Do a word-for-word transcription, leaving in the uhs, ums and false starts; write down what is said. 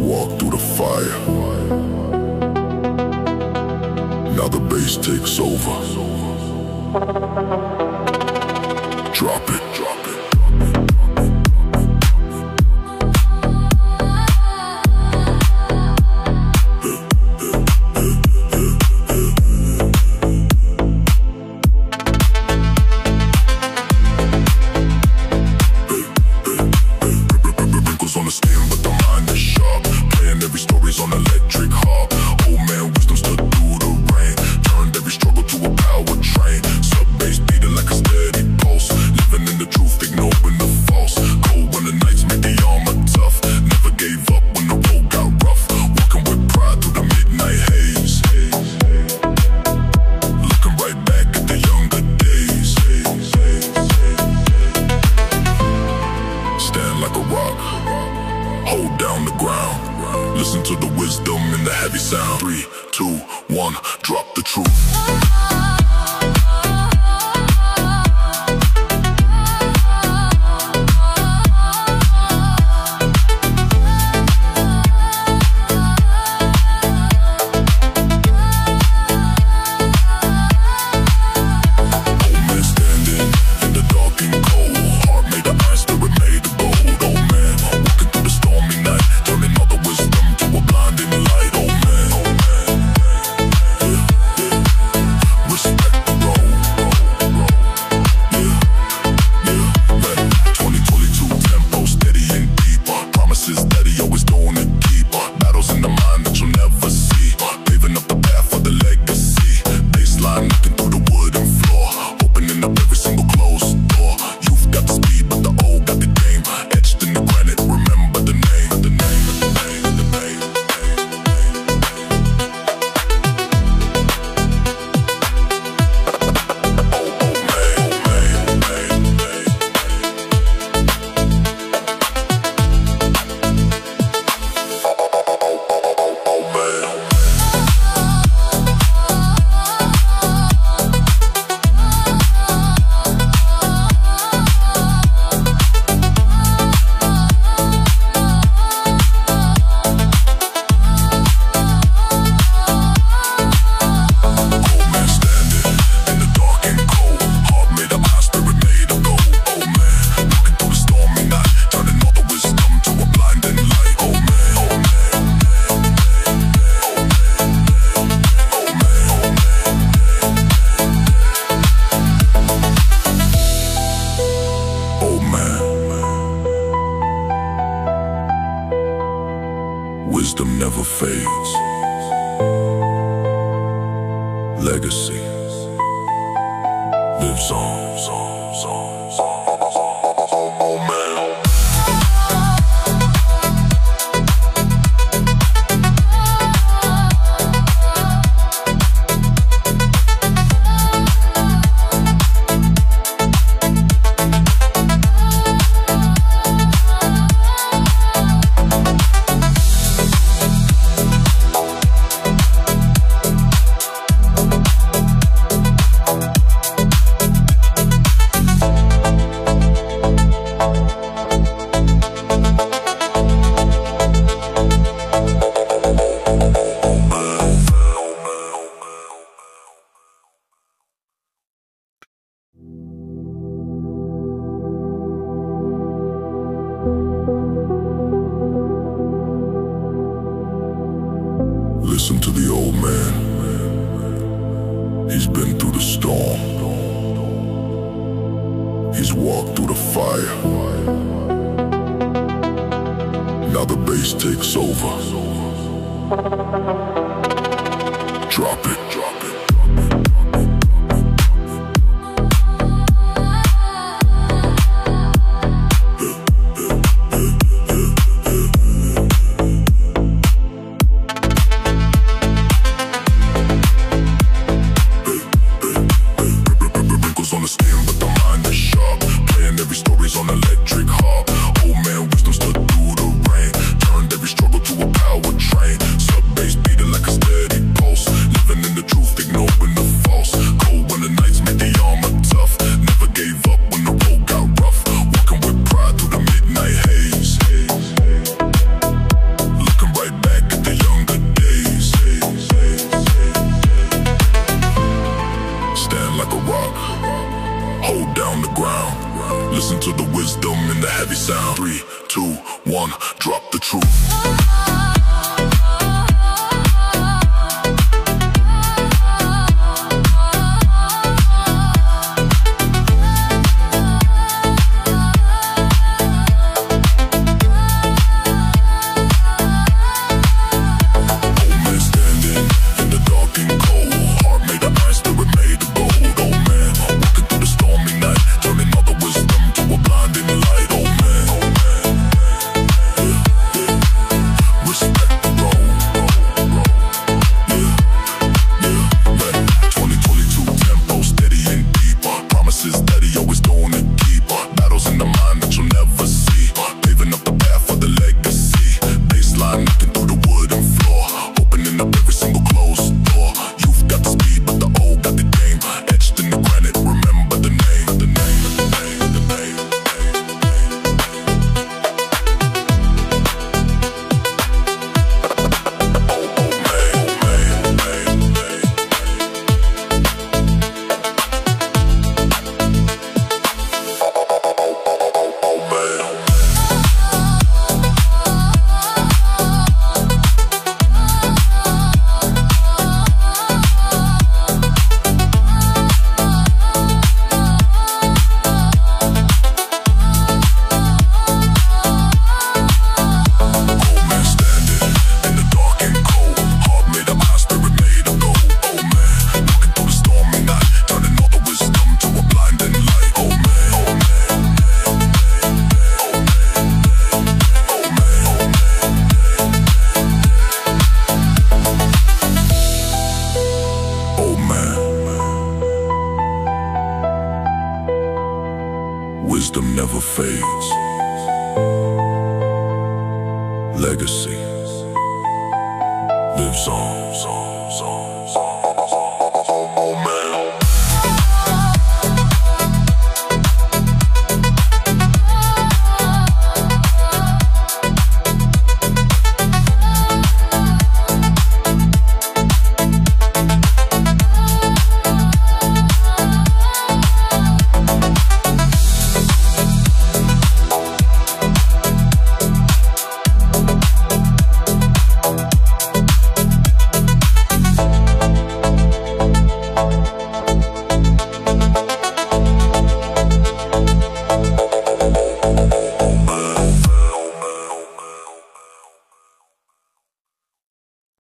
walk through the fire. Now the bass takes over. Drop it, drop it. On the skin, but the mind is sharp. Playing every story's on electric harp. Old man wisdom stood through the rain, turned every struggle to a power train. Sub bass beating like a steady pulse, living in the truth, ignoring the false. Cold when the nights made the armor tough, never gave up when the road got rough. Walking with pride through the midnight haze, looking right back at the younger days. Stand like a rock, hold down the ground. Listen to the wisdom in the heavy sound. Three, two, one, drop the truth. Wisdom never fades. Legacy lives on. Oh man. Listen to the old man. He's been through the storm. He's walked through the fire. Now the bass takes over. Drop it, drop it. On the skin, but the mind is sharp. Playing every story's on electric harp. Old man wisdom stood through the rain, turned every struggle to a power train. Sub bass beating like a steady pulse, living in the truth. one, drop the truth. Wisdom never fades. Legacy lives on.